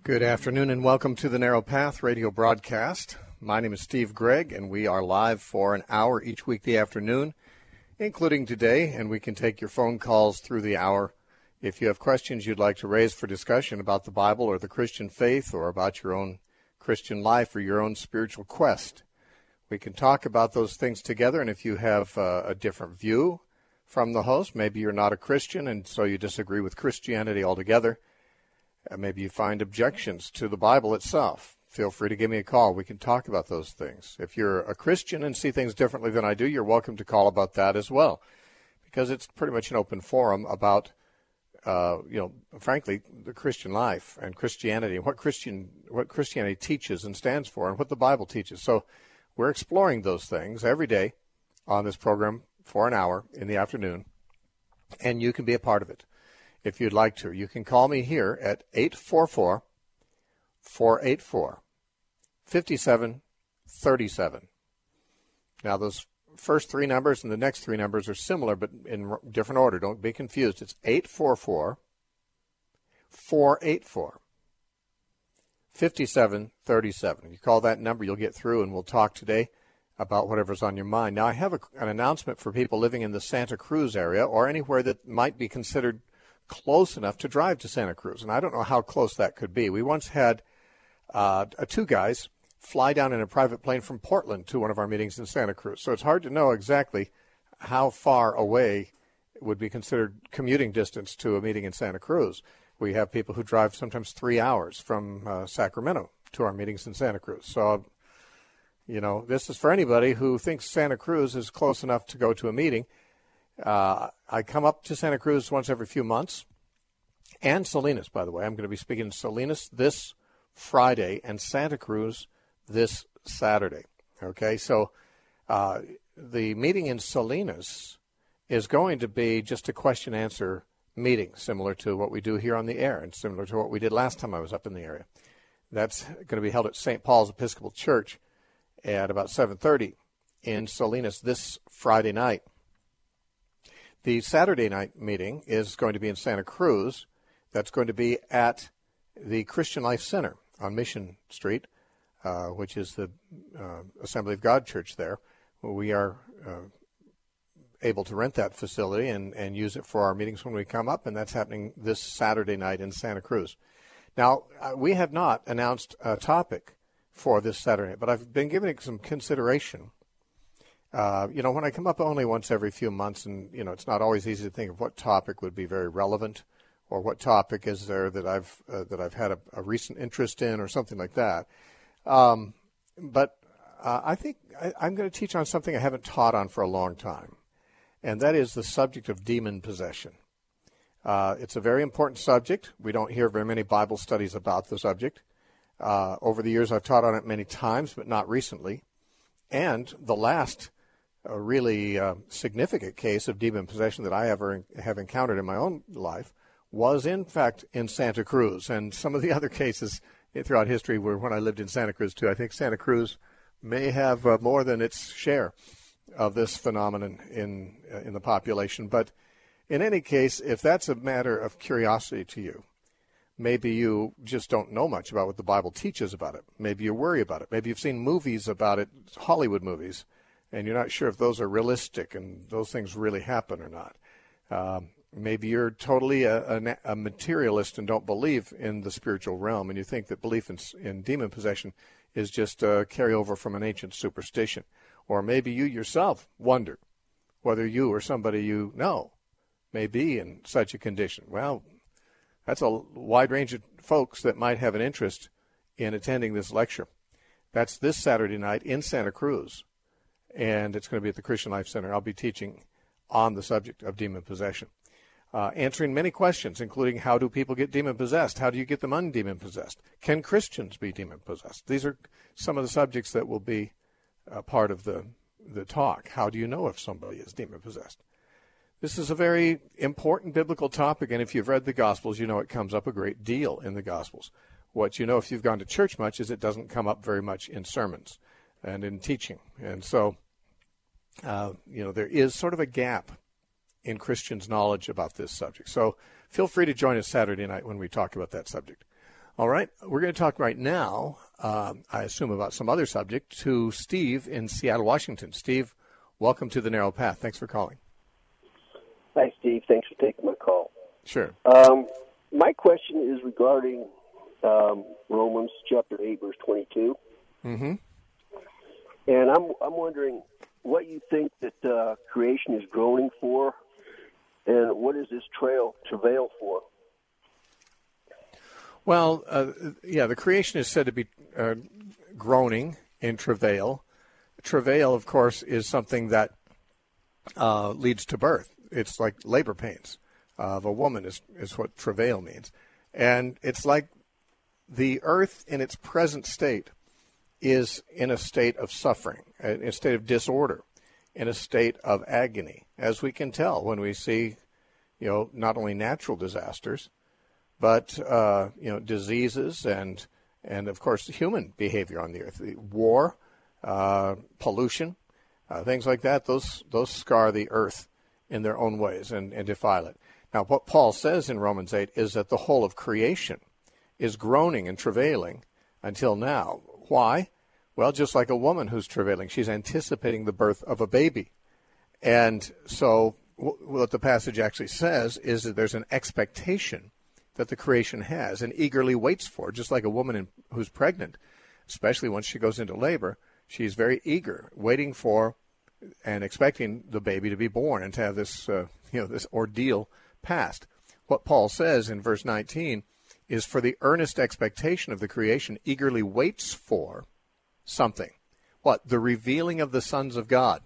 Good afternoon and welcome to the Narrow Path radio broadcast. My name is Steve Gregg, and we are live for an hour each weekday afternoon, including today, and we can take your phone calls through the hour. If you have questions you'd like to raise for discussion about the Bible or the Christian faith or about your own Christian life or your own spiritual quest, we can talk about those things together. And if you have a different view from the host, maybe you're not a Christian and so you disagree with Christianity altogether, maybe you find objections to the Bible itself, feel free to give me a call. We can talk about those things. If you're a Christian and see things differently than I do, you're welcome to call about that as well, because it's pretty much an open forum about, frankly, the Christian life and Christianity, and what Christianity teaches and stands for, and what the Bible teaches. So we're exploring those things every day on this program for an hour in the afternoon, and you can be a part of it. If you'd like to, you can call me here at 844-484-5737. Now, those first three numbers and the next three numbers are similar, but in different order. Don't be confused. It's 844-484-5737. If you call that number, you'll get through, and we'll talk today about whatever's on your mind. Now, I have an announcement for people living in the Santa Cruz area or anywhere that might be considered close enough to drive to Santa Cruz, and I don't know how close that could be. We once had two guys fly down in a private plane from Portland to one of our meetings in Santa Cruz, so it's hard to know exactly how far away it would be considered commuting distance to a meeting in Santa Cruz. We have people who drive sometimes 3 hours from Sacramento to our meetings in Santa Cruz. So, this is for anybody who thinks Santa Cruz is close enough to go to a meeting. I come up to Santa Cruz once every few months, and Salinas, by the way. I'm going to be speaking in Salinas this Friday and Santa Cruz this Saturday. Okay, so the meeting in Salinas is going to be just a question-answer meeting, similar to what we do here on the air and similar to what we did last time I was up in the area. That's going to be held at St. Paul's Episcopal Church at about 7:30 in Salinas this Friday night. The Saturday night meeting is going to be in Santa Cruz. That's going to be at the Christian Life Center on Mission Street, which is the Assembly of God Church there. We are able to rent that facility and use it for our meetings when we come up, and that's happening this Saturday night in Santa Cruz. Now, we have not announced a topic for this Saturday, but I've been giving it some consideration. When I come up only once every few months, and, it's not always easy to think of what topic would be very relevant or what topic is there that I've had a recent interest in or something like that. But I think I'm going to teach on something I haven't taught on for a long time, and that is the subject of demon possession. It's a very important subject. We don't hear very many Bible studies about the subject. Over the years, I've taught on it many times, but not recently. And the last really significant case of demon possession that I ever have encountered in my own life was, in fact, in Santa Cruz. And some of the other cases throughout history were when I lived in Santa Cruz, too. I think Santa Cruz may have more than its share of this phenomenon in the population. But in any case, if that's a matter of curiosity to you, maybe you just don't know much about what the Bible teaches about it. Maybe you worry about it. Maybe you've seen movies about it, Hollywood movies, and you're not sure if those are realistic and those things really happen or not. Maybe you're totally a materialist and don't believe in the spiritual realm, and you think that belief in demon possession is just a carryover from an ancient superstition. Or maybe you yourself wonder whether you or somebody you know may be in such a condition. Well, that's a wide range of folks that might have an interest in attending this lecture. That's this Saturday night in Santa Cruz, and it's going to be at the Christian Life Center. I'll be teaching on the subject of demon possession, answering many questions, including how do people get demon-possessed? How do you get them undemon-possessed? Can Christians be demon-possessed? These are some of the subjects that will be part of the talk. How do you know if somebody is demon-possessed? This is a very important biblical topic, and if you've read the Gospels, you know it comes up a great deal in the Gospels. What you know if you've gone to church much is it doesn't come up very much in sermons and in teaching. And so, there is sort of a gap in Christians' knowledge about this subject. So feel free to join us Saturday night when we talk about that subject. All right. We're going to talk right now, I assume, about some other subject to Steve in Seattle, Washington. Steve, welcome to The Narrow Path. Thanks for calling. Hi, Steve. Thanks for taking my call. Sure. My question is regarding Romans chapter 8, verse 22. Mm-hmm. And I'm wondering what you think that creation is groaning for, and what is this travail for? Well, the creation is said to be groaning in travail. Travail, of course, is something that leads to birth. It's like labor pains of a woman is what travail means. And it's like the earth in its present state is in a state of suffering, in a state of disorder, in a state of agony, as we can tell when we see, not only natural disasters, but, diseases and of course, human behavior on the earth. War, pollution, things like that, those scar the earth in their own ways and defile it. Now, what Paul says in Romans 8 is that the whole of creation is groaning and travailing until now. Why? Well, just like a woman who's travailing, she's anticipating the birth of a baby. And so what the passage actually says is that there's an expectation that the creation has and eagerly waits for, just like a woman who's pregnant, especially once she goes into labor. She's very eager, waiting for and expecting the baby to be born and to have this, this ordeal passed. What Paul says in verse 19 is, for the earnest expectation of the creation eagerly waits for something. What? The revealing of the sons of God.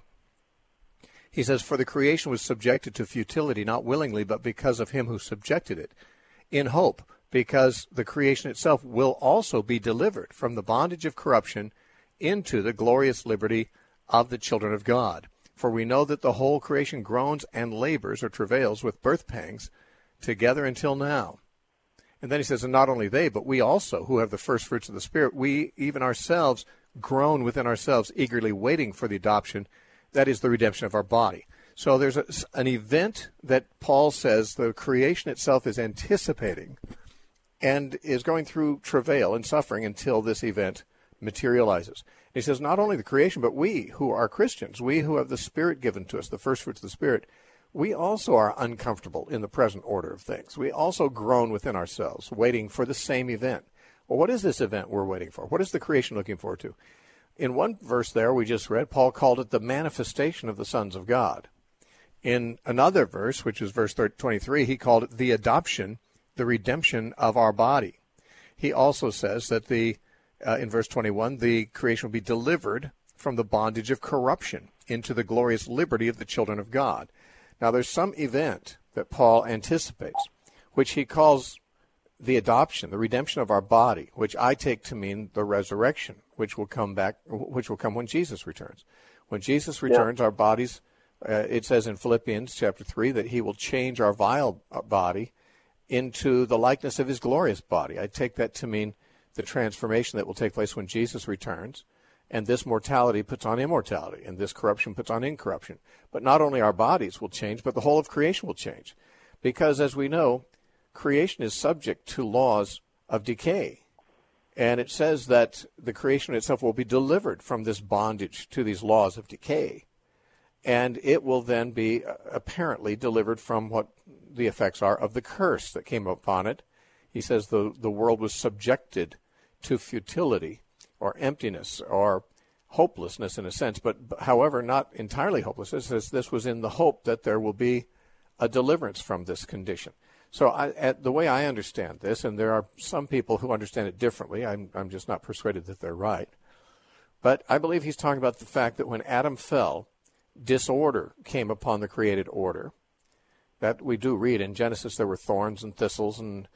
He says, for the creation was subjected to futility, not willingly, but because of him who subjected it, in hope, because the creation itself will also be delivered from the bondage of corruption into the glorious liberty of the children of God. For we know that the whole creation groans and labors or travails with birth pangs together until now. And then he says, and not only they, but we also, who have the first fruits of the Spirit, we even ourselves groan within ourselves, eagerly waiting for the adoption, that is the redemption of our body. So there's an event that Paul says the creation itself is anticipating and is going through travail and suffering until this event materializes. He says not only the creation, but we who are Christians, we who have the Spirit given to us, the first fruits of the Spirit, we also are uncomfortable in the present order of things. We also groan within ourselves, waiting for the same event. Well, what is this event we're waiting for? What is the creation looking forward to? In one verse there we just read, Paul called it the manifestation of the sons of God. In another verse, which is verse 23, he called it the adoption, the redemption of our body. He also says that in verse 21, the creation will be delivered from the bondage of corruption into the glorious liberty of the children of God. Now, there's some event that Paul anticipates, which he calls the adoption, the redemption of our body, which I take to mean the resurrection, which will come when Jesus returns. When Jesus returns, our bodies, it says in Philippians chapter 3 that he will change our vile body into the likeness of his glorious body. I take that to mean the transformation that will take place when Jesus returns, and this mortality puts on immortality, and this corruption puts on incorruption. But not only our bodies will change, but the whole of creation will change. Because, as we know, creation is subject to laws of decay. And it says that the creation itself will be delivered from this bondage to these laws of decay. And it will then be apparently delivered from what the effects are of the curse that came upon it. He says the world was subjected to futility or emptiness or hopelessness in a sense, but however, not entirely hopelessness. This was in the hope that there will be a deliverance from this condition. So the way I understand this, and there are some people who understand it differently, I'm just not persuaded that they're right, but I believe he's talking about the fact that when Adam fell, disorder came upon the created order. That we do read in Genesis there were thorns and thistles and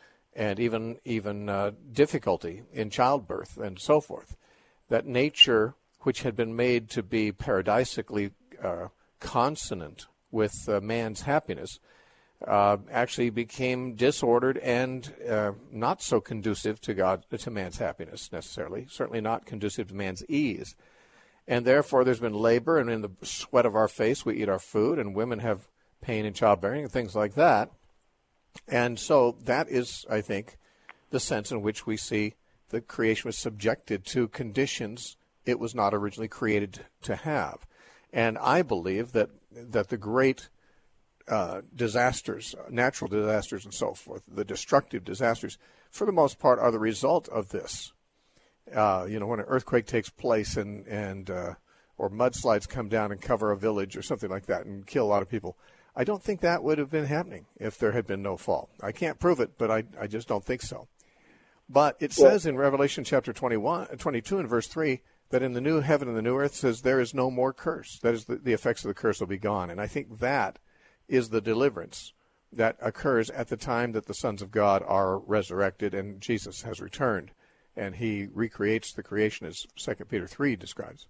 even difficulty in childbirth and so forth. That nature, which had been made to be paradisically consonant with man's happiness, actually became disordered and not so conducive to man's happiness necessarily, certainly not conducive to man's ease. And therefore there's been labor, and in the sweat of our face we eat our food, and women have pain in childbearing and things like that. And so that is, I think, the sense in which we see the creation was subjected to conditions it was not originally created to have. And I believe that the great disasters, natural disasters and so forth, the destructive disasters, for the most part, are the result of this. When an earthquake takes place or mudslides come down and cover a village or something like that and kill a lot of people, I don't think that would have been happening if there had been no fall. I can't prove it, but I just don't think so. But it says in Revelation chapter 22 and verse 3 that in the new heaven and the new earth says there is no more curse. That is, the effects of the curse will be gone. And I think that is the deliverance that occurs at the time that the sons of God are resurrected and Jesus has returned. And he recreates the creation as 2 Peter 3 describes.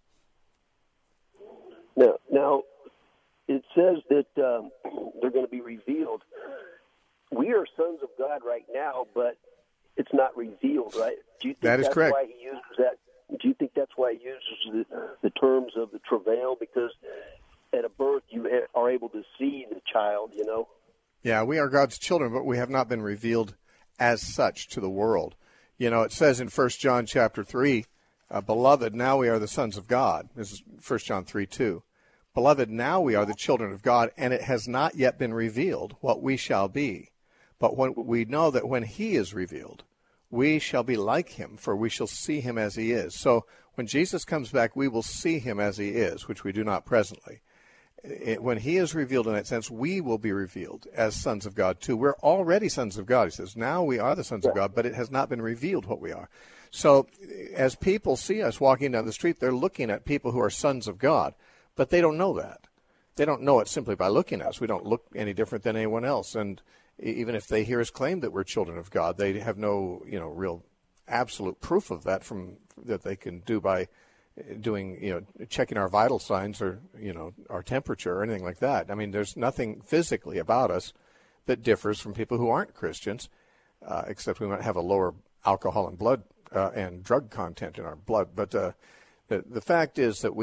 Now it says that they're going to be revealed. We are sons of God right now, but it's not revealed, right? Do you think that is correct. Why he uses that? Do you think that's why he uses the terms of the travail? Because at a birth, you are able to see the child, Yeah, we are God's children, but we have not been revealed as such to the world. It says in 1 John chapter 3, Beloved, now we are the sons of God. This is 1 John 3:2. Beloved, now we are the children of God, and it has not yet been revealed what we shall be. But when we know that when he is revealed, we shall be like him, for we shall see him as he is. So when Jesus comes back, we will see him as he is, which we do not presently. When he is revealed in that sense, we will be revealed as sons of God too. We're already sons of God, he says. Now we are the sons of God, but it has not been revealed what we are. So as people see us walking down the street, they're looking at people who are sons of God, but they don't know that. They don't know it simply by looking at us. We don't look any different than anyone else. And even if they hear us claim that we're children of God, they have no, real absolute proof of that that they can do by doing, checking our vital signs or, our temperature or anything like that. I mean, there's nothing physically about us that differs from people who aren't Christians, except we might have a lower alcohol and blood and drug content in our blood. But the fact is that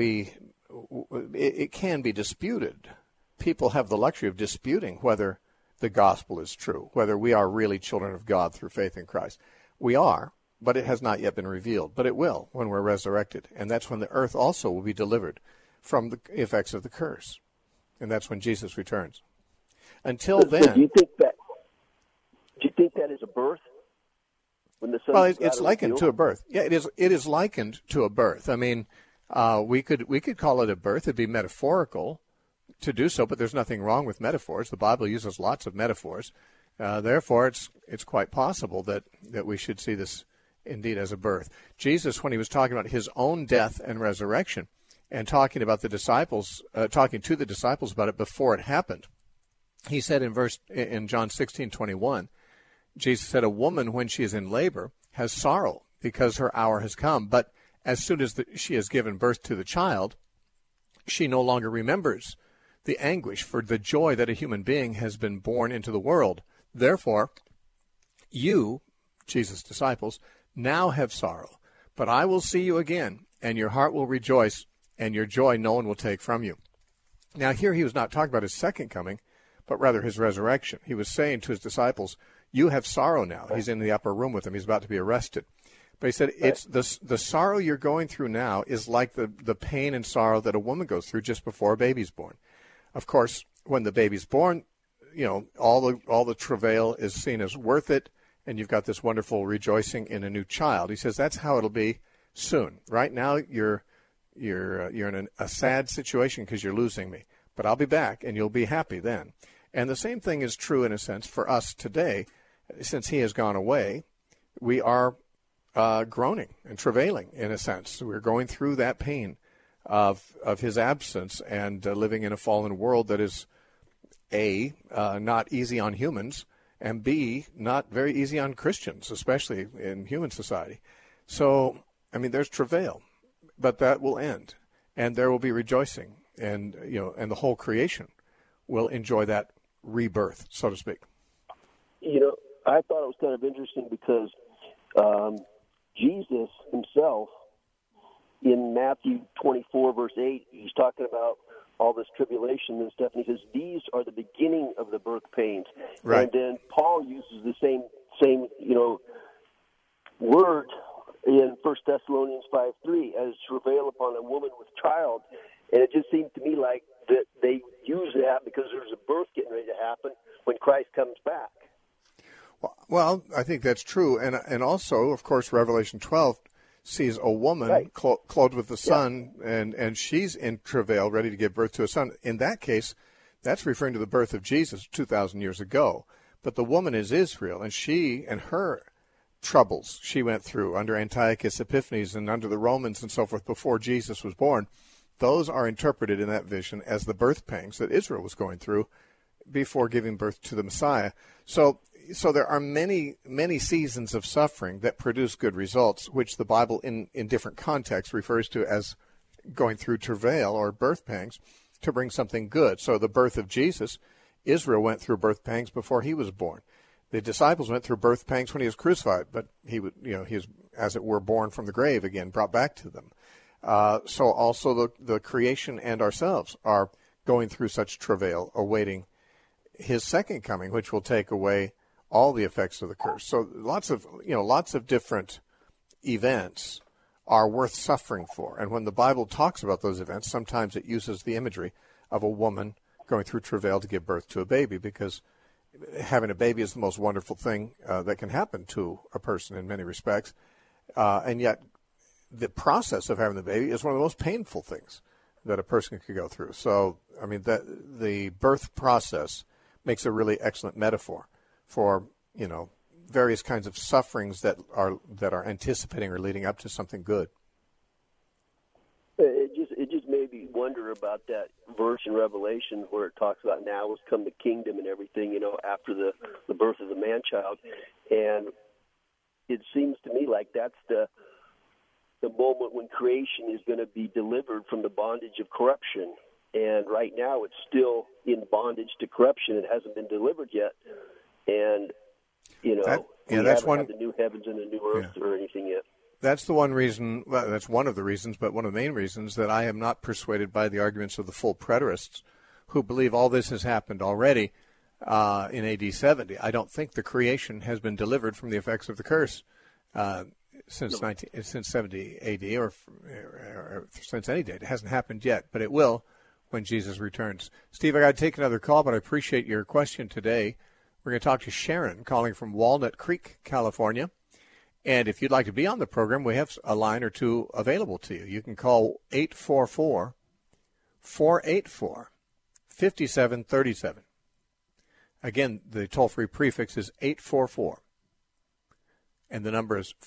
it can be disputed. People have the luxury of disputing whether the gospel is true, whether we are really children of God through faith in Christ. We are, but it has not yet been revealed. But it will when we're resurrected. And that's when the earth also will be delivered from the effects of the curse. And that's when Jesus returns. Until then... Do you think that is a birth? When the well, it's likened to a birth. Yeah, it is likened to a birth. I mean, we could call it a birth. It'd be metaphorical to do so, but there's nothing wrong with metaphors. The Bible uses lots of metaphors. Therefore, it's quite possible that we should see this indeed as a birth. Jesus, when he was talking about his own death and resurrection and talking to the disciples about it before it happened, he said in John 16:21, Jesus said, "A woman, when she is in labor, has sorrow because her hour has come. But as soon as she has given birth to the child, she no longer remembers the anguish for the joy that a human being has been born into the world. Therefore, you, Jesus' disciples, now have sorrow. But I will see you again, and your heart will rejoice, and your joy no one will take from you." Now here he was not talking about his second coming, but rather his resurrection. He was saying to his disciples, you have sorrow now. He's in the upper room with them. He's about to be arrested. But he said, it's the sorrow you're going through now is like the pain and sorrow that a woman goes through just before a baby's born. Of course, when the baby's born, all the travail is seen as worth it, and you've got this wonderful rejoicing in a new child. He says that's how it'll be soon. Right now, you're in a sad situation because you're losing me, but I'll be back, and you'll be happy then. And the same thing is true in a sense for us today. Since he has gone away, we are groaning and travailing in a sense. We're going through that pain of his absence and living in a fallen world that is A, not easy on humans, and B, not very easy on Christians, especially in human society. So, I mean, there's travail, but that will end, and there will be rejoicing, and and the whole creation will enjoy that rebirth, so to speak. I thought it was kind of interesting because Jesus himself, in Matthew 24, verse 8, he's talking about all this tribulation and stuff, and he says, these are the beginning of the birth pains. Right. And then Paul uses the same word in 1 Thessalonians 5:3 as travail upon a woman with child. And it just seemed to me like that they use that because there's a birth getting ready to happen when Christ comes back. Well, I think that's true. And also, of course, Revelation 12 sees a woman right. clothed with the sun, and she's in travail, ready to give birth to a son. In that case, that's referring to the birth of Jesus 2,000 years ago. But the woman is Israel, and she and her troubles she went through under Antiochus Epiphanes and under the Romans and so forth before Jesus was born, those are interpreted in that vision as the birth pangs that Israel was going through before giving birth to the Messiah. So there are many, many seasons of suffering that produce good results, which the Bible in different contexts refers to as going through travail or birth pangs to bring something good. So the birth of Jesus, Israel went through birth pangs before he was born. The disciples went through birth pangs when he was crucified, but he was, as it were, born from the grave again, brought back to them. So also the creation and ourselves are going through such travail, awaiting his second coming, which will take away all the effects of the curse. So lots of different events are worth suffering for. And when the Bible talks about those events, sometimes it uses the imagery of a woman going through travail to give birth to a baby, because having a baby is the most wonderful thing that can happen to a person in many respects. And yet the process of having the baby is one of the most painful things that a person could go through. So, I mean, the birth process makes a really excellent metaphor for, various kinds of sufferings that are anticipating or leading up to something good. It just made me wonder about that verse in Revelation where it talks about now has come the kingdom and everything, after the birth of the man-child. And it seems to me like that's the moment when creation is going to be delivered from the bondage of corruption. And right now it's still in bondage to corruption. It hasn't been delivered yet. And, we haven't had the new heavens and the new earth or anything yet. That's the one reason, well, that's one of the reasons, but one of the main reasons that I am not persuaded by the arguments of the full preterists who believe all this has happened already in AD 70. I don't think the creation has been delivered from the effects of the curse since 70 AD or since any date. It hasn't happened yet, but it will when Jesus returns. Steve, I got to take another call, but I appreciate your question today. We're going to talk to Sharon calling from Walnut Creek, California. And if you'd like to be on the program, we have a line or two available to you. You can call 844-484-5737. Again, the toll-free prefix is 844, and the number is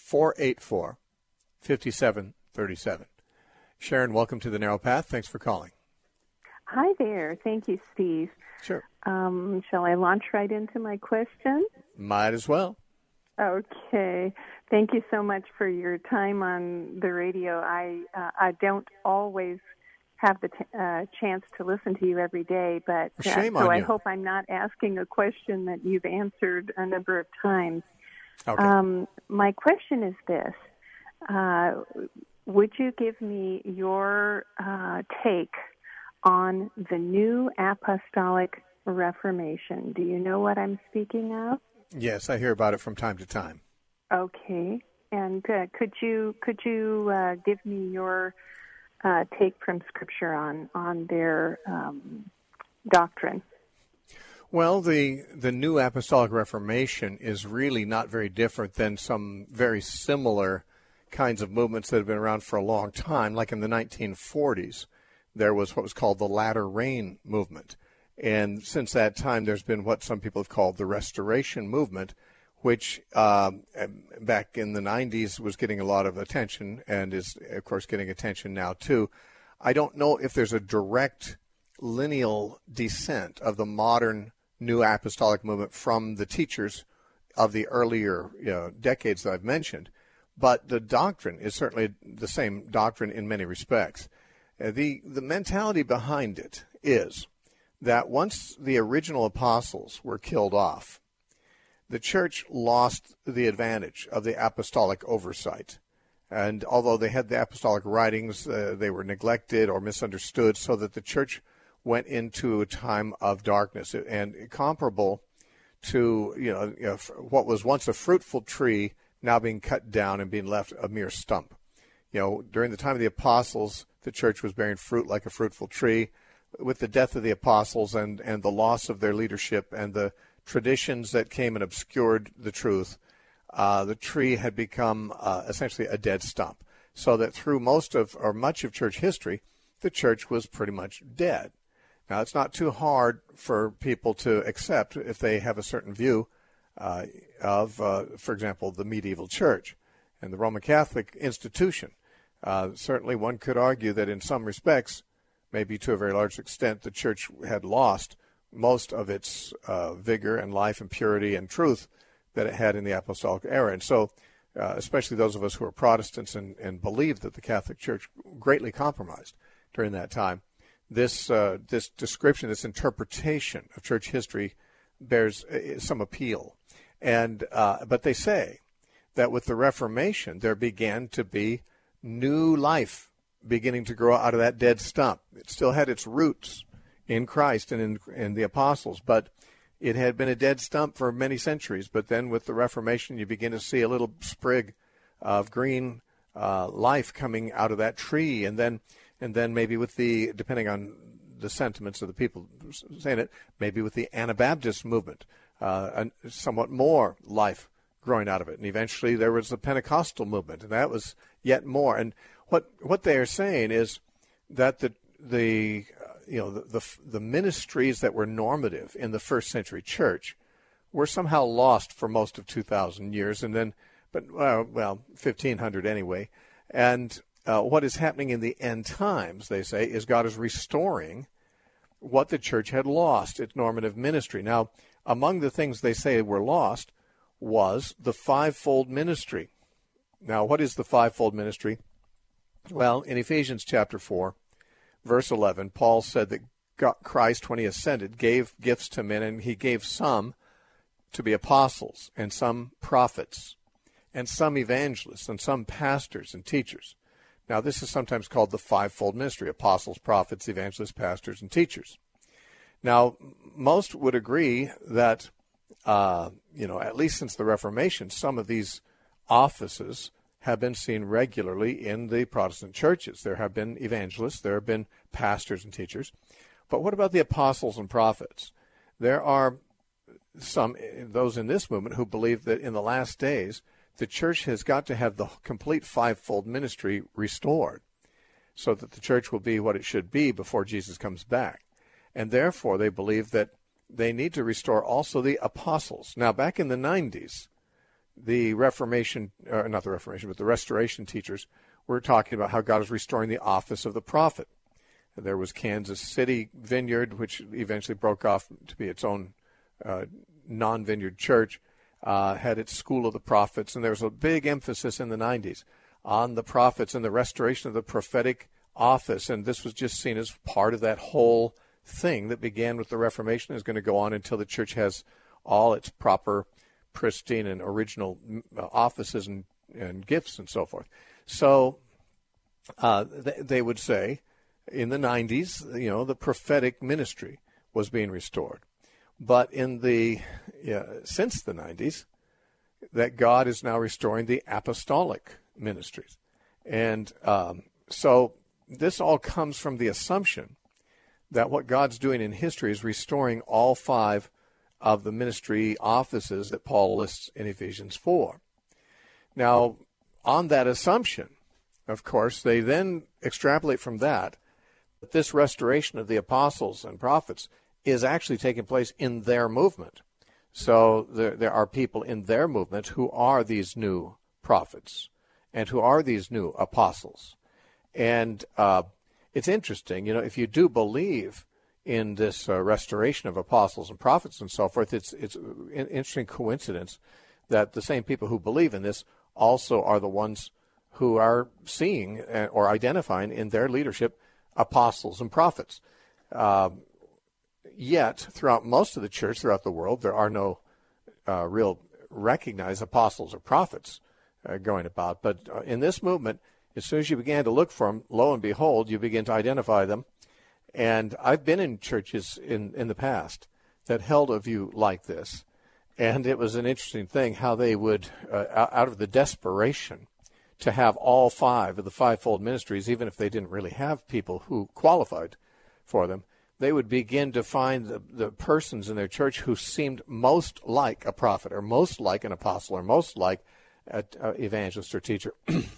484-5737. Sharon, welcome to the Narrow Path. Thanks for calling. Hi there. Thank you, Steve. Sure. Shall I launch right into my question? Might as well. Okay. Thank you so much for your time on the radio. I don't always have the chance to listen to you every day, but shame on you. I hope I'm not asking a question that you've answered a number of times. Okay. My question is this. Would you give me your take on the New Apostolic Reformation? Do you know what I'm speaking of? Yes, I hear about it from time to time. Okay. And could you give me your take from Scripture on their doctrine? Well, the New Apostolic Reformation is really not very different than some very similar kinds of movements that have been around for a long time. Like in the 1940s, there was what was called the Latter Rain movement. And since that time, there's been what some people have called the Restoration movement, which back in the 90s was getting a lot of attention and is, of course, getting attention now, too. I don't know if there's a direct lineal descent of the modern New Apostolic movement from the teachers of the earlier decades that I've mentioned, but the doctrine is certainly the same doctrine in many respects. The mentality behind it is that once the original apostles were killed off, the church lost the advantage of the apostolic oversight. And although they had the apostolic writings, they were neglected or misunderstood, so that the church went into a time of darkness. And comparable to what was once a fruitful tree now being cut down and being left a mere stump. During the time of the apostles, the church was bearing fruit like a fruitful tree. With the death of the apostles and the loss of their leadership and the traditions that came and obscured the truth, the tree had become essentially a dead stump. So that through much of church history, the church was pretty much dead. Now, it's not too hard for people to accept if they have a certain view of, for example, the medieval church and the Roman Catholic institution. Certainly one could argue that in some respects, maybe to a very large extent, the church had lost most of its vigor and life and purity and truth that it had in the apostolic era. And so, especially those of us who are Protestants and believe that the Catholic Church greatly compromised during that time, this description, this interpretation of church history bears some appeal. But they say that with the Reformation, there began to be new life beginning to grow out of that dead stump. It still had its roots in Christ and in the apostles, but it had been a dead stump for many centuries. But then with the Reformation, you begin to see a little sprig of green life coming out of that tree, and then maybe with depending on the sentiments of the people saying it, maybe with the Anabaptist movement, somewhat more life growing out of it. And eventually there was the Pentecostal movement, and that was yet more. And what they are saying is that the ministries that were normative in the first century church were somehow lost for most of 2,000 years, and then, 1,500 anyway. And what is happening in the end times, they say, is God is restoring what the church had lost, its normative ministry. Now, among the things they say were lost was the fivefold ministry. Now, what is the fivefold ministry? Well, in Ephesians chapter 4, verse 11, Paul said that Christ, when he ascended, gave gifts to men, and he gave some to be apostles, and some prophets, and some evangelists, and some pastors and teachers. Now, this is sometimes called the fivefold ministry: apostles, prophets, evangelists, pastors, and teachers. Now, most would agree that, at least since the Reformation, some of these offices have been seen regularly in the Protestant churches. There have been evangelists, there have been pastors and teachers. But what about the apostles and prophets? There are those in this movement who believe that in the last days, the church has got to have the complete fivefold ministry restored so that the church will be what it should be before Jesus comes back. And therefore, they believe that they need to restore also the apostles. Now, back in the 90s, the Reformation, not the Reformation, but the Restoration teachers were talking about how God is restoring the office of the prophet. There was Kansas City Vineyard, which eventually broke off to be its own non-vineyard church, had its School of the Prophets, and there was a big emphasis in the 90s on the prophets and the restoration of the prophetic office, and this was just seen as part of that whole thing that began with the Reformation is going to go on until the church has all its proper, pristine, and original offices and gifts and so forth. So they would say in the 90s, the prophetic ministry was being restored. But since the 90s, that God is now restoring the apostolic ministries. And so this all comes from the assumption that what God's doing in history is restoring all five of the ministry offices that Paul lists in Ephesians 4. Now, on that assumption, of course, they then extrapolate from that this restoration of the apostles and prophets is actually taking place in their movement. So there are people in their movement who are these new prophets and who are these new apostles. And it's interesting, if you do believe in this restoration of apostles and prophets and so forth, it's an interesting coincidence that the same people who believe in this also are the ones who are seeing or identifying in their leadership apostles and prophets. Yet, throughout most of the church, throughout the world, there are no real recognized apostles or prophets going about. But in this movement, as soon as you began to look for them, lo and behold, you begin to identify them. And I've been in churches in the past that held a view like this. And it was an interesting thing how they would, out of the desperation to have all 5 of the fivefold ministries, even if they didn't really have people who qualified for them, they would begin to find the persons in their church who seemed most like a prophet or most like an apostle or most like an evangelist or teacher.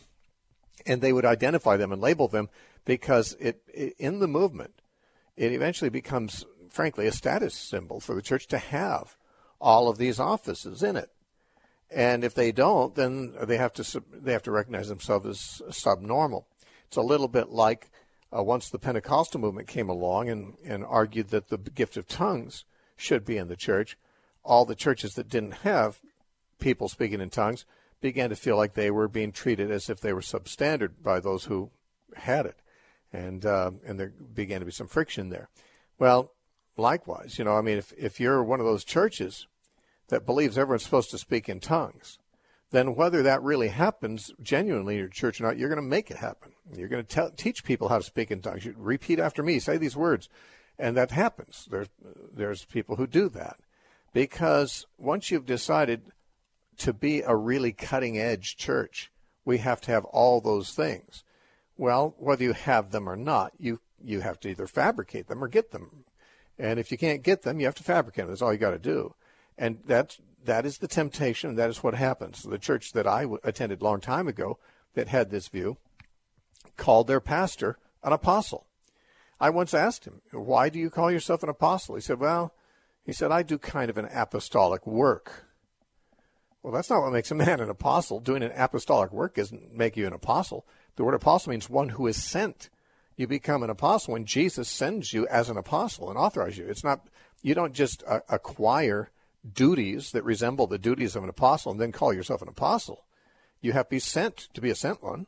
And they would identify them and label them because in the movement, it eventually becomes, frankly, a status symbol for the church to have all of these offices in it. And if they don't, then they have to recognize themselves as subnormal. It's a little bit like once the Pentecostal movement came along and argued that the gift of tongues should be in the church, all the churches that didn't have people speaking in tongues began to feel like they were being treated as if they were substandard by those who had it. And there began to be some friction there. Well, likewise, if you're one of those churches that believes everyone's supposed to speak in tongues, then whether that really happens genuinely in your church or not, you're going to make it happen. You're going to teach people how to speak in tongues. You repeat after me, say these words, and that happens. There's people who do that because once you've decided to be a really cutting-edge church, we have to have all those things. Well, whether you have them or not, you have to either fabricate them or get them. And if you can't get them, you have to fabricate them. That's all you got to do. And that is the temptation. That is what happens. The church that I attended a long time ago that had this view called their pastor an apostle. I once asked him, why do you call yourself an apostle? He said, I do kind of an apostolic work. Well, that's not what makes a man an apostle. Doing an apostolic work doesn't make you an apostle. The word apostle means one who is sent. You become an apostle when Jesus sends you as an apostle and authorizes you. It's not, you don't just acquire duties that resemble the duties of an apostle and then call yourself an apostle. You have to be sent to be a sent one.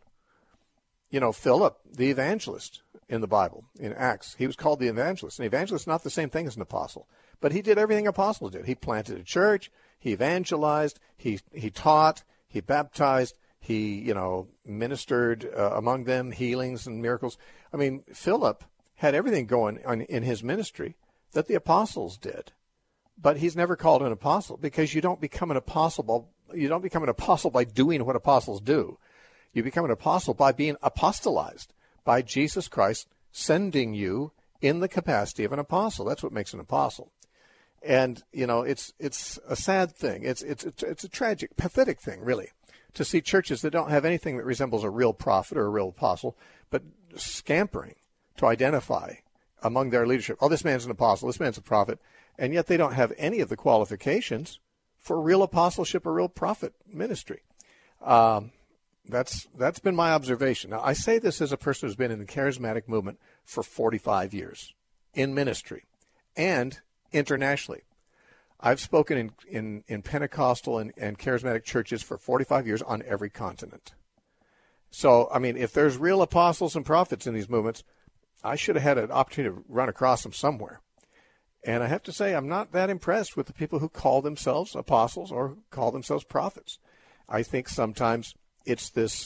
Philip, the evangelist in the Bible, in Acts, he was called the evangelist. An evangelist is not the same thing as an apostle, but he did everything apostles did. He planted a church, he evangelized, he taught, he baptized, he, ministered among them, healings and miracles. I mean, Philip had everything going on in his ministry that the apostles did. But he's never called an apostle because you don't become an apostle by doing what apostles do. You become an apostle by being apostolized, by Jesus Christ sending you in the capacity of an apostle. That's what makes an apostle. And it's a sad thing. It's a tragic, pathetic thing, really, to see churches that don't have anything that resembles a real prophet or a real apostle, but scampering to identify among their leadership, oh, this man's an apostle, this man's a prophet, and yet they don't have any of the qualifications for real apostleship or real prophet ministry. That's been my observation. Now, I say this as a person who's been in the charismatic movement for 45 years in ministry and internationally. I've spoken in Pentecostal and charismatic churches for 45 years on every continent. So, if there's real apostles and prophets in these movements, I should have had an opportunity to run across them somewhere. And I have to say, I'm not that impressed with the people who call themselves apostles or call themselves prophets. I think sometimes it's this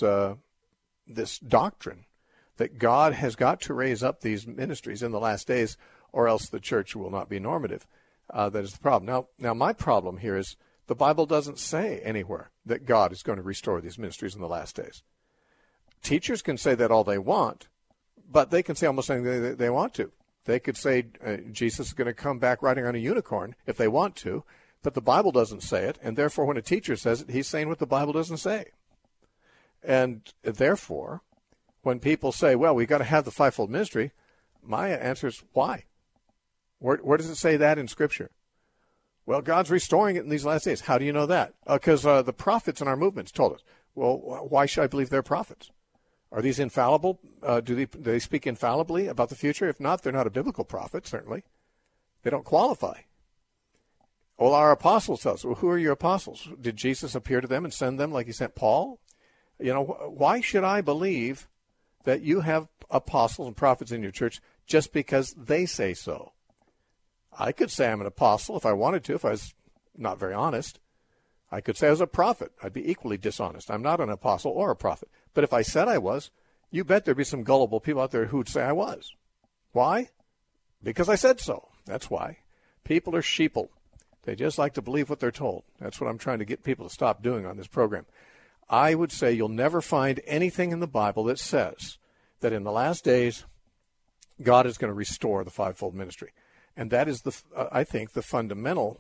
doctrine that God has got to raise up these ministries in the last days, or else the church will not be normative. That is the problem. Now, my problem here is the Bible doesn't say anywhere that God is going to restore these ministries in the last days. Teachers can say that all they want, but they can say almost anything they want to. They could say Jesus is going to come back riding on a unicorn if they want to, but the Bible doesn't say it, and therefore when a teacher says it, he's saying what the Bible doesn't say. And therefore, when people say, well, we've got to have the fivefold ministry, my answer is, why? Where does it say that in Scripture? Well, God's restoring it in these last days. How do you know that? Because the prophets in our movements told us. Well, why should I believe they're prophets? Are these infallible? Do they speak infallibly about the future? If not, they're not a biblical prophet, certainly. They don't qualify. Well, our apostles tell us, well, who are your apostles? Did Jesus appear to them and send them like he sent Paul? Why should I believe that you have apostles and prophets in your church just because they say so? I could say I'm an apostle if I wanted to, if I was not very honest. I could say I was a prophet. I'd be equally dishonest. I'm not an apostle or a prophet. But if I said I was, you bet there'd be some gullible people out there who would say I was. Why? Because I said so. That's why. People are sheeple. They just like to believe what they're told. That's what I'm trying to get people to stop doing on this program. I would say you'll never find anything in the Bible that says that in the last days God is going to restore the fivefold ministry. And that is, I think, the fundamental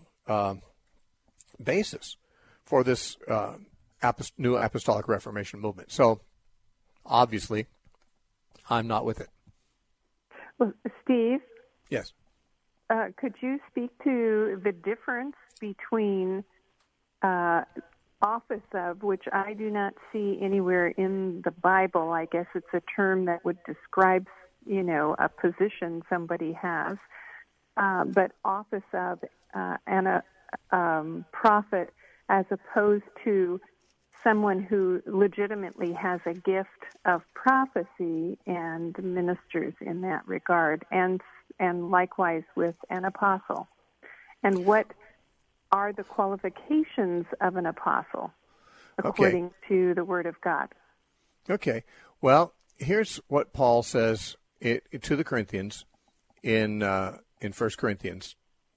basis for this new apostolic Reformation movement. So, obviously, I'm not with it. Well, Steve? Yes. Could you speak to the difference between office of, which I do not see anywhere in the Bible? I guess it's a term that would describe, a position somebody has. But office of and a prophet, as opposed to someone who legitimately has a gift of prophecy and ministers in that regard, and likewise with an apostle. And what are the qualifications of an apostle according to the Word of God? Okay. Well, here's what Paul says to the Corinthians in 1 Corinthians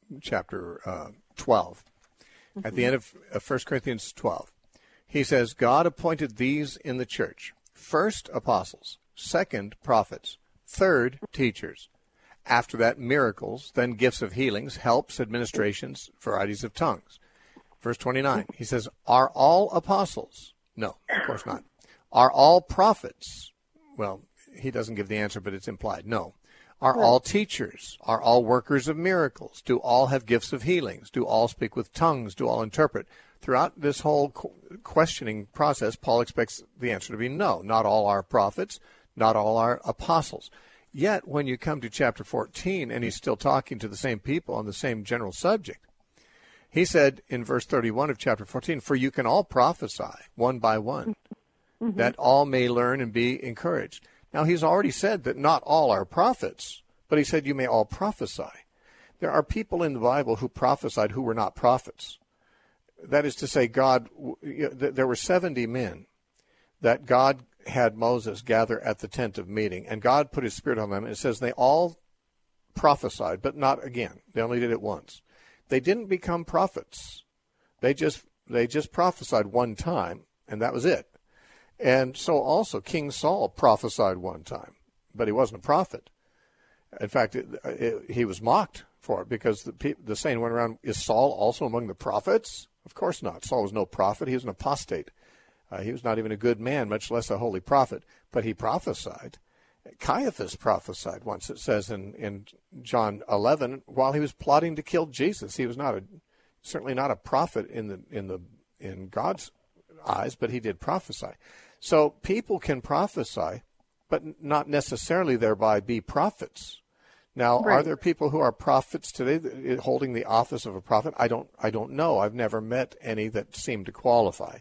chapter 12. Mm-hmm. At the end of 1 Corinthians 12, he says, God appointed these in the church: first, apostles; second, prophets; third, teachers; after that, miracles; then gifts of healings, helps, administrations, varieties of tongues. Verse 29, he says, are all apostles? No, of course not. Are all prophets? Well, he doesn't give the answer, but it's implied. No. Are all teachers? Are all workers of miracles? Do all have gifts of healings? Do all speak with tongues? Do all interpret? Throughout this whole questioning process, Paul expects the answer to be no. Not all are prophets. Not all are apostles. Yet, when you come to chapter 14, and he's still talking to the same people on the same general subject, he said in verse 31 of chapter 14, for you can all prophesy one by one, that all may learn and be encouraged. Now, he's already said that not all are prophets, but he said you may all prophesy. There are people in the Bible who prophesied who were not prophets. That is to say, there were 70 men that God had Moses gather at the tent of meeting, and God put his Spirit on them. And it says they all prophesied, but not again. They only did it once. They didn't become prophets. They just prophesied one time, and that was it. And so also King Saul prophesied one time, but he wasn't a prophet. In fact, he was mocked for it because the saying went around, is Saul also among the prophets? Of course not. Saul was no prophet. He was an apostate. He was not even a good man, much less a holy prophet, but he prophesied. Caiaphas prophesied once, it says in John 11, while he was plotting to kill Jesus. He was certainly not a prophet in God's eyes, but he did prophesy. So people can prophesy, but not necessarily thereby be prophets. Now, Are there people who are prophets today holding the office of a prophet? I don't know. I've never met any that seem to qualify.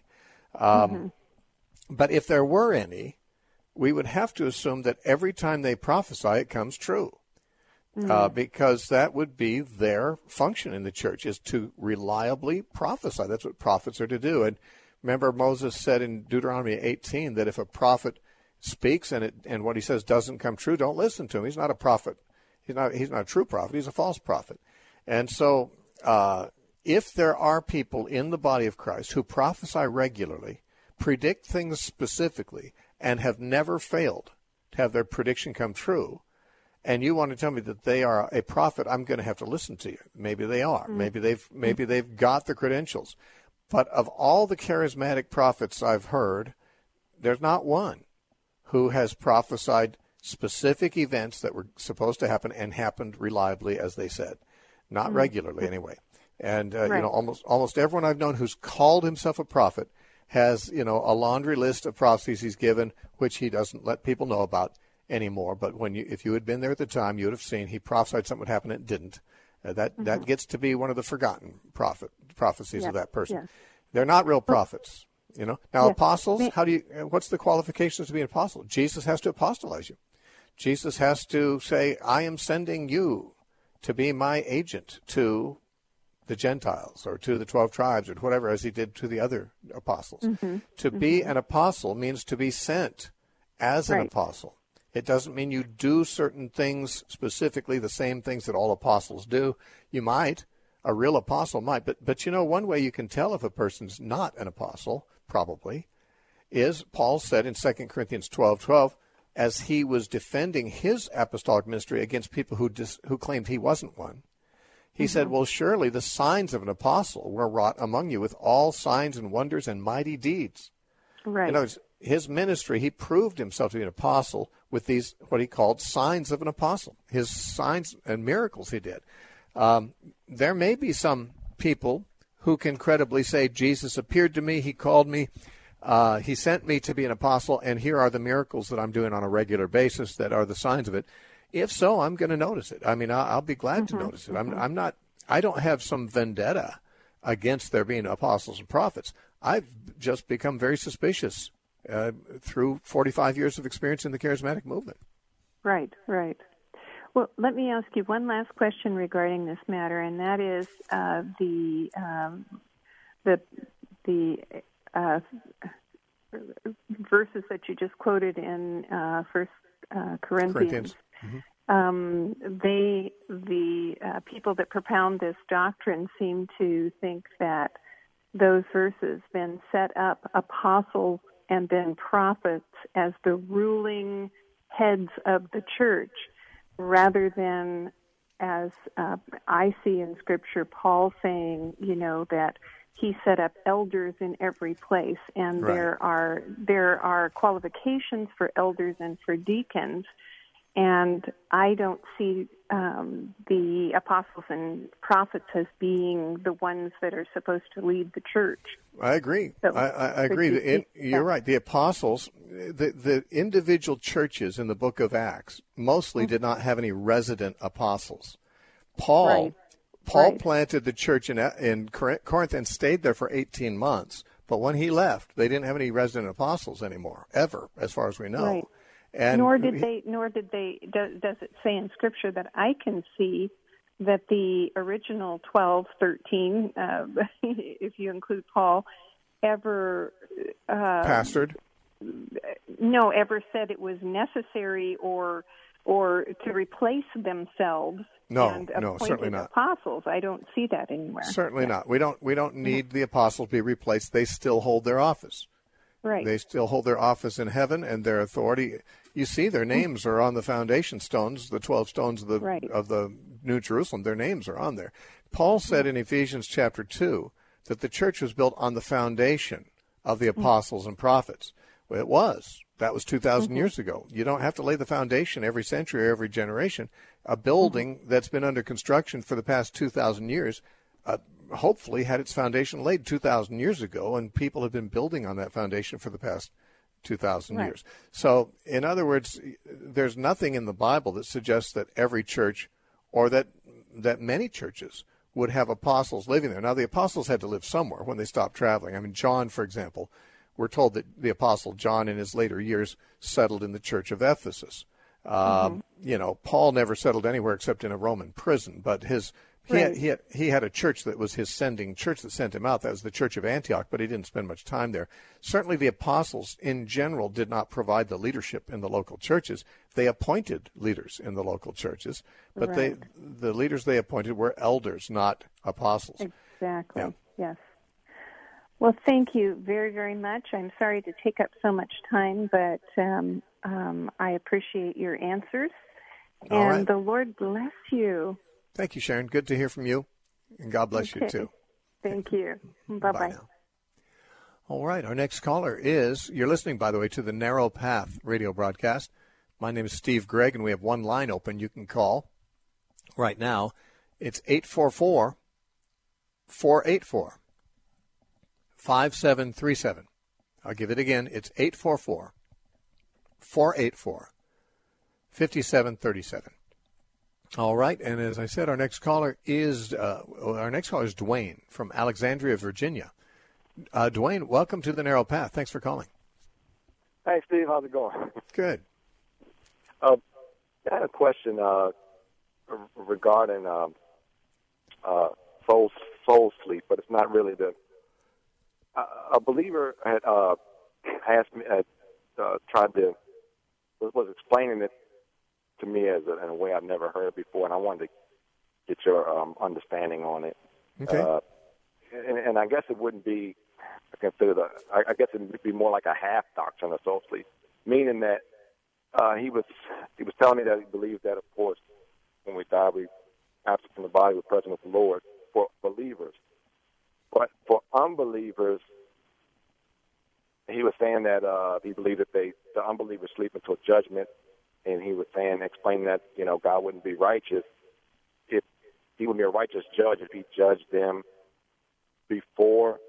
But if there were any, we would have to assume that every time they prophesy, it comes true. Because that would be their function in the church, is to reliably prophesy. That's what prophets are to do. And remember, Moses said in Deuteronomy 18 that if a prophet speaks and what he says doesn't come true, don't listen to him. He's not a prophet. He's not a true prophet. He's a false prophet. And so if there are people in the body of Christ who prophesy regularly, predict things specifically, and have never failed to have their prediction come true, and you want to tell me that they are a prophet, I'm going to have to listen to you. Maybe they are. Maybe they've got the credentials. But of all the charismatic prophets I've heard, there's not one who has prophesied specific events that were supposed to happen and happened reliably, as they said. Not regularly, anyway. And almost everyone I've known who's called himself a prophet has, a laundry list of prophecies he's given, which he doesn't let people know about anymore. But if you had been there at the time, you would have seen he prophesied something would happen and it didn't. That gets to be one of the forgotten prophecies of that person. Yes. They're not real prophets, Now, apostles, what's the qualifications to be an apostle? Jesus has to apostolize you. Jesus has to say, I am sending you to be my agent to the Gentiles or to the 12 tribes or whatever, as he did to the other apostles. To be an apostle means to be sent as an apostle. It doesn't mean you do certain things specifically, the same things that all apostles do. You might. a real apostle might. But one way you can tell if a person's not an apostle, probably, is Paul said in 2 Corinthians 12:12, as he was defending his apostolic ministry against people who claimed he wasn't one, he said, well, surely the signs of an apostle were wrought among you with all signs and wonders and mighty deeds. Right. In other words, his ministry, he proved himself to be an apostle with these, what he called signs of an apostle, his signs and miracles he did. There may be some people who can credibly say, Jesus appeared to me, he called me, he sent me to be an apostle, and here are the miracles that I'm doing on a regular basis that are the signs of it. If so, I'm going to notice it. I mean, I'll be glad to notice it. I don't have some vendetta against there being apostles and prophets. I've just become very suspicious through 45 years of experience in the charismatic movement. Right. Well, let me ask you one last question regarding this matter, and that is the verses that you just quoted in First Corinthians. The people that propound this doctrine seem to think that those verses then set up apostles and then prophets as the ruling heads of the church, rather than, as I see in Scripture, Paul saying, that he set up elders in every place, and right. there are qualifications for elders and for deacons. And I don't see the apostles and prophets as being the ones that are supposed to lead the church. I agree. So, I agree. You're right. The apostles, the individual churches in the book of Acts mostly did not have any resident apostles. Paul planted the church in Corinth and stayed there for 18 months. But when he left, they didn't have any resident apostles anymore, ever, as far as we know. Right. And nor did they. Does it say in Scripture that I can see that the original 12, 13, if you include Paul, ever pastored? No, ever said it was necessary or to replace themselves and appointed certainly not. apostles. I don't see that anywhere. Certainly not. We don't need the apostles to be replaced. They still hold their office. Right. They still hold their office in heaven and their authority. You see, their names are on the foundation stones, the 12 stones of the New Jerusalem. Their names are on there. Paul said in Ephesians chapter 2 that the church was built on the foundation of the apostles and prophets. Well, it was. That was 2,000 years ago. You don't have to lay the foundation every century or every generation. A building that's been under construction for the past 2,000 years hopefully had its foundation laid 2,000 years ago, and people have been building on that foundation for the past 2,000 years. So, in other words, there's nothing in the Bible that suggests that every church or that many churches would have apostles living there. Now, the apostles had to live somewhere when they stopped traveling. I mean, John, for example, we're told that the apostle John in his later years settled in the church of Ephesus. Paul never settled anywhere except in a Roman prison, but he had a church that was his sending church that sent him out. That was the Church of Antioch, but he didn't spend much time there. Certainly the apostles in general did not provide the leadership in the local churches. They appointed leaders in the local churches, but the leaders they appointed were elders, not apostles. Exactly, yes. Well, thank you very, very much. I'm sorry to take up so much time, but I appreciate your answers. And the Lord bless you. Thank you, Sharon. Good to hear from you, and God bless you, too. Thank you. Bye-bye. Now. All right, our next caller is, you're listening, by the way, to the Narrow Path radio broadcast. My name is Steve Gregg, and we have one line open you can call right now. It's 844-484-5737. I'll give it again. It's 844-484-5737. All right, and as I said, our next caller is Dwayne from Alexandria, Virginia. Dwayne, welcome to the Narrow Path. Thanks for calling. Hey, Steve, how's it going? Good. I had a question regarding soul sleep, but it's not really a believer had asked me, was explaining it to me in a way I've never heard before, and I wanted to get your understanding on it. Okay. And I guess it wouldn't be considered I guess it would be more like a half doctrine of soul sleep, meaning that he was telling me that he believed that, of course, when we die, we absent from the body, we're present with the Lord for believers. But for unbelievers, he was saying that he believed that the unbelievers sleep until judgment, and he was explaining that, God wouldn't be righteous if he would be a righteous judge if he judged them before,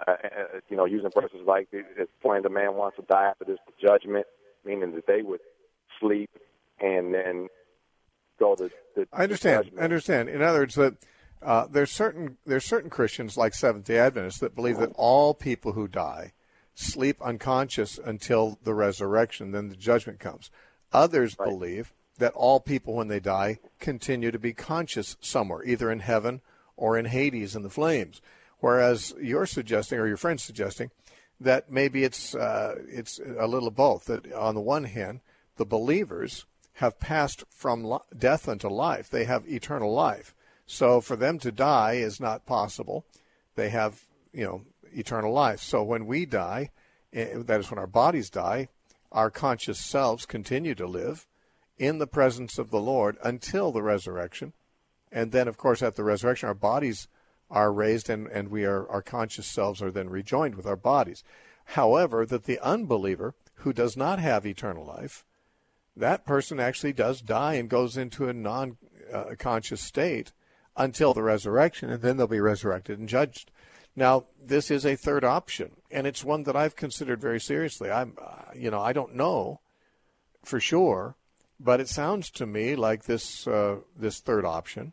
using verses like, it's plain the man wants to die after this judgment, meaning that they would sleep and then go to I understand. In other words, that there's certain Christians like Seventh-day Adventists that believe that all people who die sleep unconscious until the resurrection, then the judgment comes. Others believe that all people, when they die, continue to be conscious somewhere, either in heaven or in Hades in the flames. Whereas you're suggesting, or your friend's suggesting, that maybe it's a little of both. That on the one hand, the believers have passed from death unto life. They have eternal life. So for them to die is not possible. They have, eternal life. So when we die, that is when our bodies die, our conscious selves continue to live in the presence of the Lord until the resurrection. And then, of course, at the resurrection, our bodies are raised and our conscious selves are then rejoined with our bodies. However, that the unbeliever who does not have eternal life, that person actually does die and goes into a non-conscious state until the resurrection, and then they'll be resurrected and judged. Now, this is a third option, and it's one that I've considered very seriously. I don't know for sure, but it sounds to me like this third option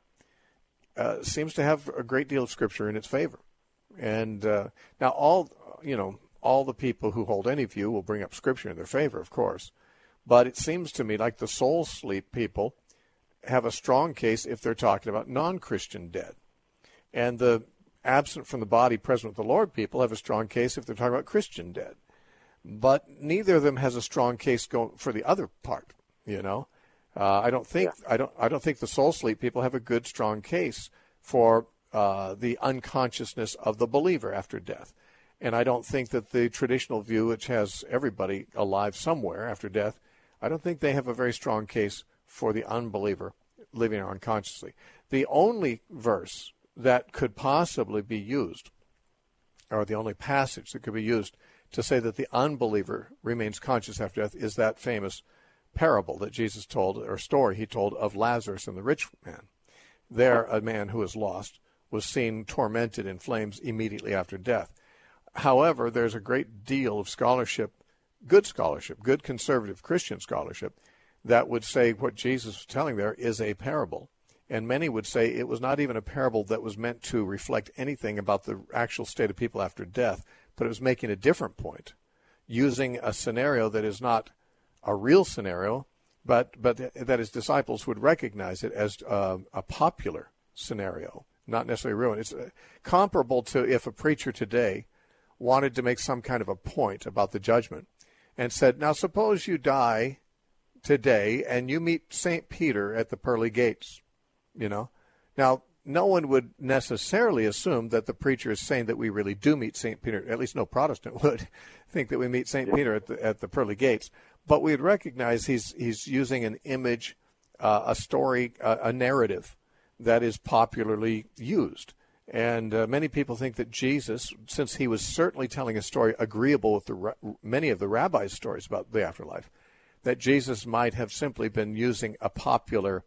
seems to have a great deal of Scripture in its favor. And now all the people who hold any view will bring up Scripture in their favor, of course. But it seems to me like the soul sleep people have a strong case if they're talking about non-Christian dead. And the absent from the body, present with the Lord people have a strong case if they're talking about Christian dead. But neither of them has a strong case going for the other part, I don't think the soul sleep people have a good, strong case for the unconsciousness of the believer after death. And I don't think that the traditional view, which has everybody alive somewhere after death, I don't think they have a very strong case for the unbeliever living unconsciously. The only verse that could possibly be used, or the only passage that could be used to say that the unbeliever remains conscious after death, is that famous parable that Jesus told, or story he told, of Lazarus and the rich man. There, a man who was lost was seen tormented in flames immediately after death. However, there's a great deal of scholarship, good conservative Christian scholarship, that would say what Jesus was telling there is a parable. And many would say it was not even a parable that was meant to reflect anything about the actual state of people after death, but it was making a different point, using a scenario that is not a real scenario, but that his disciples would recognize it as a popular scenario, not necessarily real. It's comparable to if a preacher today wanted to make some kind of a point about the judgment and said, now suppose you die today and you meet St. Peter at the pearly gates, Now, no one would necessarily assume that the preacher is saying that we really do meet St. Peter. At least no Protestant would think that we meet St. Peter at the pearly gates. But we'd recognize he's using an image, a story, a narrative that is popularly used. And many people think that Jesus, since he was certainly telling a story agreeable with many of the rabbis' stories about the afterlife, that Jesus might have simply been using a popular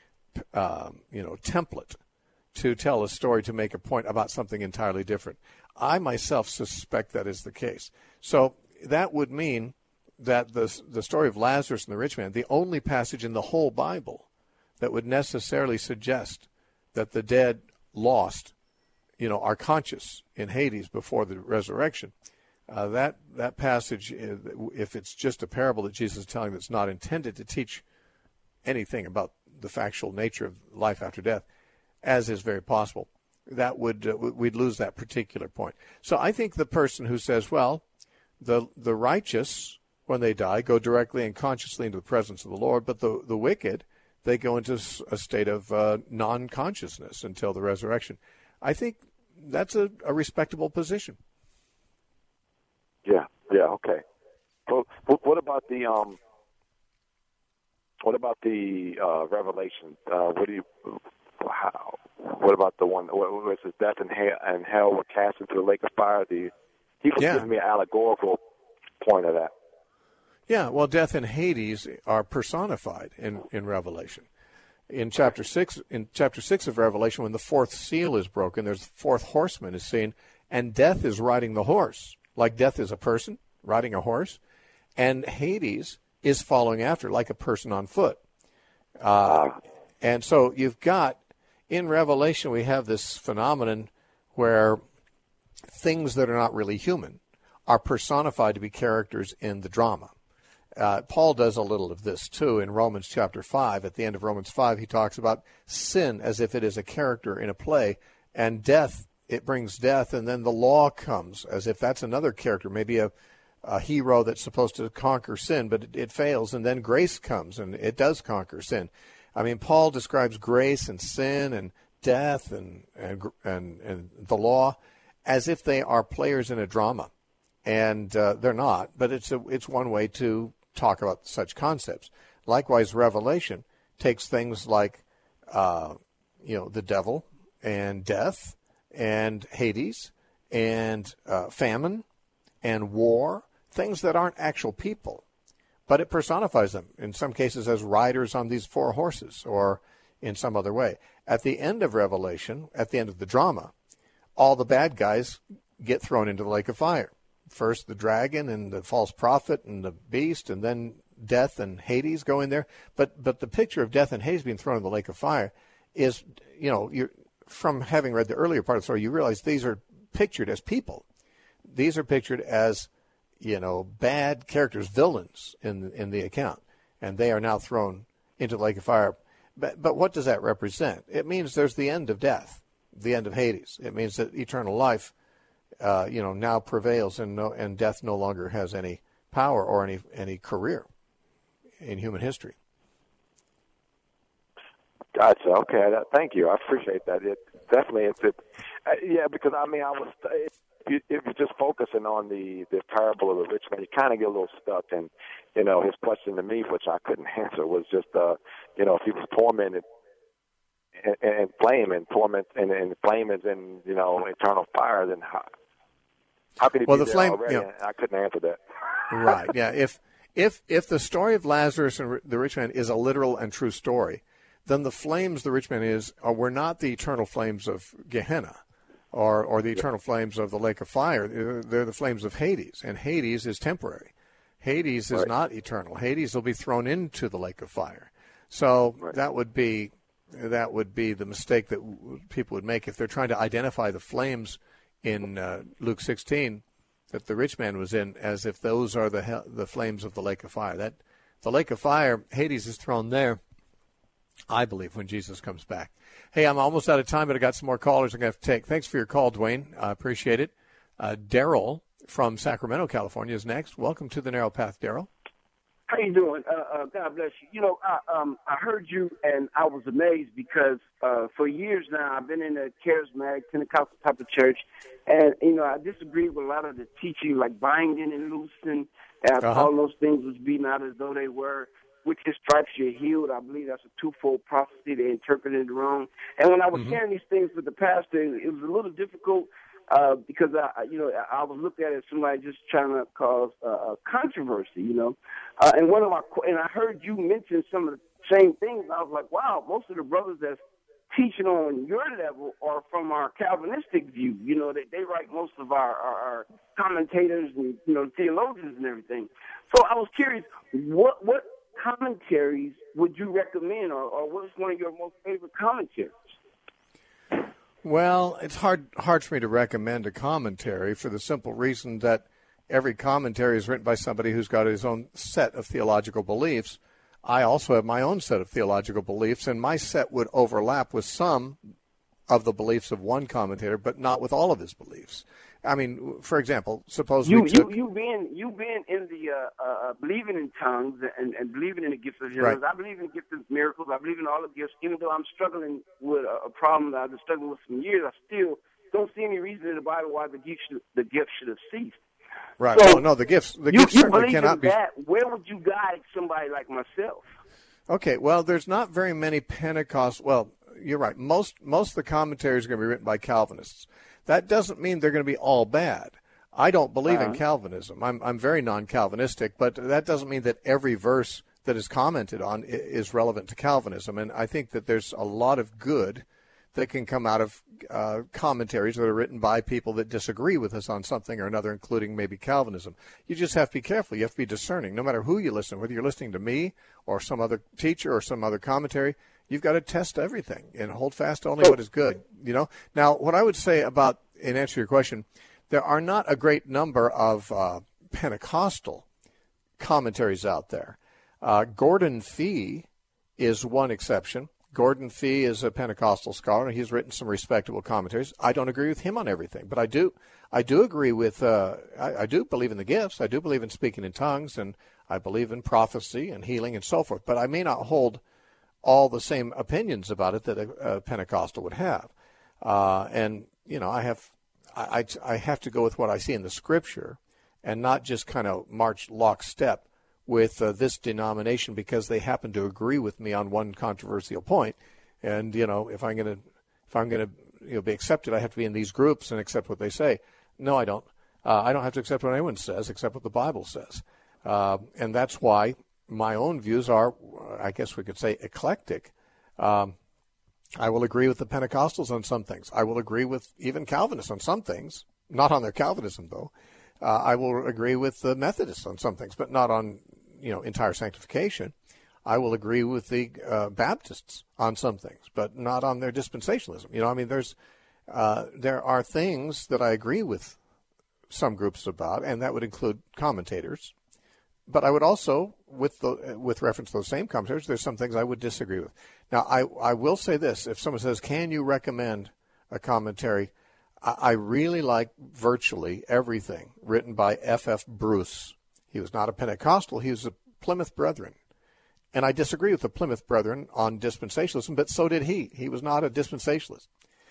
template to tell a story to make a point about something entirely different. I myself suspect that is the case. So that would mean that the story of Lazarus and the rich man, the only passage in the whole Bible that would necessarily suggest that the dead lost, are conscious in Hades before the resurrection, that passage, if it's just a parable that Jesus is telling that's not intended to teach anything about the factual nature of life after death, as is very possible, that we'd lose that particular point. So I think the person who says, well, the righteous, when they die, go directly and consciously into the presence of the Lord, but the wicked, they go into a state of non-consciousness until the resurrection. I think that's a respectable position. Yeah, okay. So what about the Revelation? What about the one where it says death and hell were cast into the lake of fire? He was giving me an allegorical point of that. Yeah, well, death and Hades are personified in Revelation. In chapter 6 of Revelation, when the fourth seal is broken, there's the fourth horseman is seen, and death is riding the horse, like death is a person riding a horse, and Hades is following after, like a person on foot. And so you've got, in Revelation, we have this phenomenon where things that are not really human are personified to be characters in the drama. Paul does a little of this, too, in Romans chapter 5. At the end of Romans 5, he talks about sin as if it is a character in a play, and death, it brings death, and then the law comes as if that's another character, maybe a hero that's supposed to conquer sin, but it fails, and then grace comes, and it does conquer sin. I mean, Paul describes grace and sin and death and the law as if they are players in a drama, and they're not. But it's one way to talk about such concepts. Likewise, Revelation takes things like the devil and death and Hades and famine and war, things that aren't actual people. But it personifies them, in some cases, as riders on these four horses or in some other way. At the end of Revelation, at the end of the drama, all the bad guys get thrown into the lake of fire. First the dragon and the false prophet and the beast, and then death and Hades go in there. But the picture of death and Hades being thrown in the lake of fire is, you're, from having read the earlier part of the story, you realize these are pictured as people. These are pictured as bad characters, villains in the account, and they are now thrown into the lake of fire. But what does that represent? It means there's the end of death, the end of Hades. It means that eternal life, now prevails, and death no longer has any power or any career in human history. Gotcha. Okay. Thank you. I appreciate that. It definitely because if you're just focusing on the parable of the rich man, you kind of get a little stuck. And his question to me, which I couldn't answer, was just if he was tormented and flame and torment and flame is in eternal fire, then how could he be there already? I couldn't answer that. Right. Yeah. If the story of Lazarus and the rich man is a literal and true story, then the flames the rich man were not the eternal flames of Gehenna. Or the eternal flames of the lake of fire. They're the flames of Hades, and Hades is temporary. Hades is not eternal. Hades will be thrown into the lake of fire. So that would be the mistake that people would make if they're trying to identify the flames in Luke 16 that the rich man was in, as if those are the flames of the lake of fire. That the lake of fire, Hades is thrown there, I believe, when Jesus comes back. Hey, I'm almost out of time, but I got some more callers I'm going to have to take. Thanks for your call, Dwayne. I appreciate it. Daryl from Sacramento, California is next. Welcome to the Narrow Path, Daryl. How you doing? God bless you. I heard you, and I was amazed because for years now I've been in a charismatic Pentecostal type of church, and I disagree with a lot of the teaching, like binding and loosing, all those things was being out as though they were. With his stripes you're healed. I believe that's a twofold prophecy. They interpreted it wrong. And when I was sharing these things with the pastor, it was a little difficult because I was looked at as somebody just trying to cause controversy, and I heard you mention some of the same things. And I was like, wow, most of the brothers that's teaching on your level are from our Calvinistic view. They write most of our commentators and theologians and everything. So I was curious, what commentaries would you recommend, or what is one of your most favorite commentaries? Well, it's hard for me to recommend a commentary for the simple reason that every commentary is written by somebody who's got his own set of theological beliefs. I also have my own set of theological beliefs, and my set would overlap with some of the beliefs of one commentator, but not with all of his beliefs. I mean, for example, suppose you we took... you being in the believing in tongues and believing in the gifts of healings. Right. I believe in gifts of miracles. I believe in all the gifts. Even though I'm struggling with a problem that I've been struggling with for years, I still don't see any reason in the Bible why the gift should have ceased. Right. So, no, the gifts you certainly believe cannot in be... that. Where would you guide somebody like myself? Okay, well, there's not very many Pentecost... Well, you're right. Most of the commentaries are going to be written by Calvinists. That doesn't mean they're going to be all bad. I don't believe in Calvinism. I'm very non-Calvinistic, but that doesn't mean that every verse that is commented on is relevant to Calvinism. And I think that there's a lot of good that can come out of commentaries that are written by people that disagree with us on something or another, including maybe Calvinism. You just have to be careful. You have to be discerning. No matter who you listen, whether you're listening to me or some other teacher or some other commentary, you've got to test everything and hold fast to only what is good. Now, what I would say about, in answer to your question, there are not a great number of Pentecostal commentaries out there. Gordon Fee is one exception. Gordon Fee is a Pentecostal scholar. He's written some respectable commentaries. I don't agree with him on everything, but I do agree with, I do believe in the gifts. I do believe in speaking in tongues, and I believe in prophecy and healing and so forth, but I may not hold all the same opinions about it that a Pentecostal would have. And, I have to go with what I see in the Scripture and not just kind of march lockstep with this denomination because they happen to agree with me on one controversial point. And, if I'm going to be accepted, I have to be in these groups and accept what they say. No, I don't. I don't have to accept what anyone says except what the Bible says. And that's why my own views are, I guess we could say, eclectic. I will agree with the Pentecostals on some things. I will agree with even Calvinists on some things, not on their Calvinism, though. I will agree with the Methodists on some things, but not on, entire sanctification. I will agree with the Baptists on some things, but not on their dispensationalism. There are things that I agree with some groups about, and that would include commentators. But I would also, with reference to those same commentators, there's some things I would disagree with. Now, I will say this. If someone says, can you recommend a commentary, I really like virtually everything written by F.F. Bruce. He was not a Pentecostal. He was a Plymouth Brethren. And I disagree with the Plymouth Brethren on dispensationalism, but so did he. He was not a dispensationalist.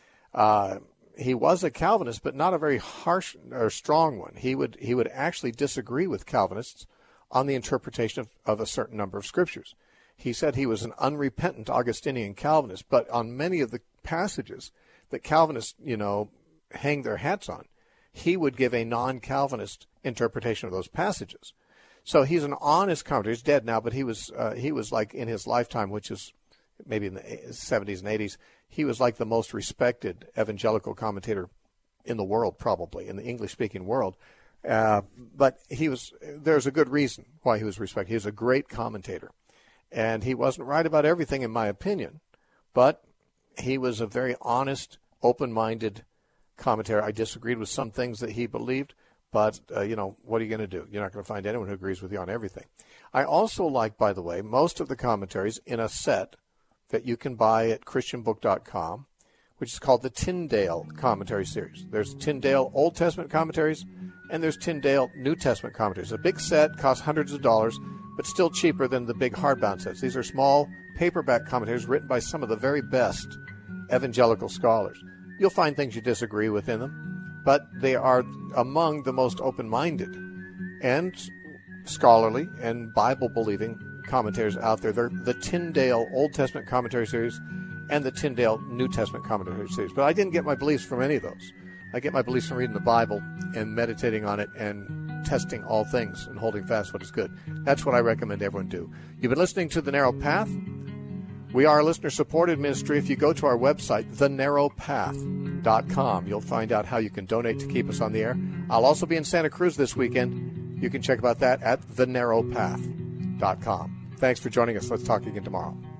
He was a Calvinist, but not a very harsh or strong one. He would actually disagree with Calvinists on the interpretation of a certain number of scriptures. He said he was an unrepentant Augustinian Calvinist, but on many of the passages that Calvinists, hang their hats on, he would give a non-Calvinist interpretation of those passages. So he's an honest commentator. He's dead now, but he was like in his lifetime, which is maybe in the 70s and 80s, he was like the most respected evangelical commentator in the world, probably, in the English-speaking world. But there's a good reason why he was respected. He was a great commentator. And he wasn't right about everything, in my opinion, but he was a very honest, open-minded commentator. I disagreed with some things that he believed, but, what are you going to do? You're not going to find anyone who agrees with you on everything. I also like, by the way, most of the commentaries in a set that you can buy at christianbook.com, which is called the Tyndale Commentary Series. There's Tyndale Old Testament commentaries, and there's Tyndale New Testament commentaries. A big set costs hundreds of dollars, but still cheaper than the big hardbound sets. These are small paperback commentaries written by some of the very best evangelical scholars. You'll find things you disagree with in them, but they are among the most open-minded and scholarly and Bible-believing commentaries out there. They're the Tyndale Old Testament Commentary Series and the Tyndale New Testament Commentary Series. But I didn't get my beliefs from any of those. I get my beliefs from reading the Bible and meditating on it and testing all things and holding fast what is good. That's what I recommend everyone do. You've been listening to The Narrow Path. We are a listener-supported ministry. If you go to our website, thenarrowpath.com, you'll find out how you can donate to keep us on the air. I'll also be in Santa Cruz this weekend. You can check about that at thenarrowpath.com. Thanks for joining us. Let's talk again tomorrow.